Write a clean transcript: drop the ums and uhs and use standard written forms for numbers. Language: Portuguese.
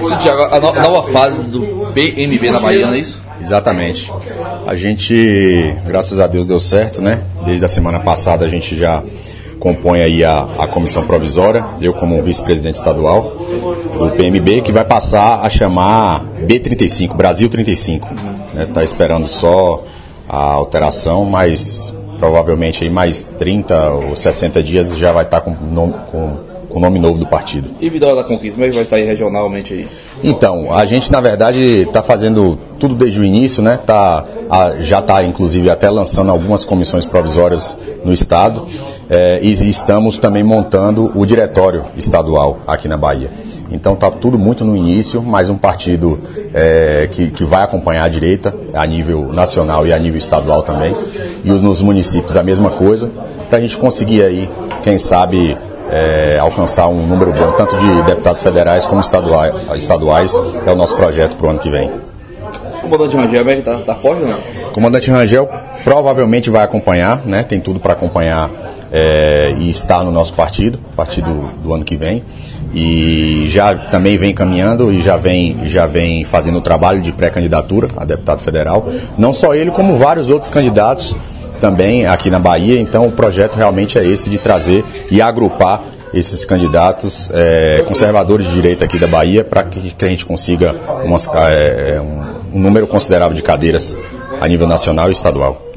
Tiago, a nova fase do PMB na Bahia, não é isso? Exatamente. A gente, graças a Deus, deu certo, né? Desde a semana passada a gente já compõe aí a comissão provisória, eu como vice-presidente estadual do PMB, que vai passar a chamar B35, Brasil 35. Está esperando só a alteração, mas provavelmente aí mais 30 ou 60 dias já vai estar com o nome novo do partido. E Vitória da Conquista, como é que vai estar aí regionalmente aí? Então, a gente na verdade está fazendo tudo desde o início, né? Já está inclusive até lançando algumas comissões provisórias no estado, e estamos também montando o diretório estadual aqui na Bahia. Então está tudo muito no início, mas um partido que vai acompanhar a direita a nível nacional e a nível estadual também, e nos municípios a mesma coisa, para a gente conseguir aí, quem sabe, alcançar um número bom, tanto de deputados federais como estaduais, é o nosso projeto para o ano que vem. O comandante Rangel está forte ou não? O comandante Rangel provavelmente vai acompanhar, né? Tem tudo para acompanhar e estar no nosso partido do ano que vem. E já também vem caminhando e já vem fazendo o trabalho de pré-candidatura a deputado federal. Não só ele, como vários outros candidatos também aqui na Bahia. Então o projeto realmente é esse, de trazer e agrupar esses candidatos conservadores de direita aqui da Bahia, para que a gente consiga um número considerável de cadeiras a nível nacional e estadual.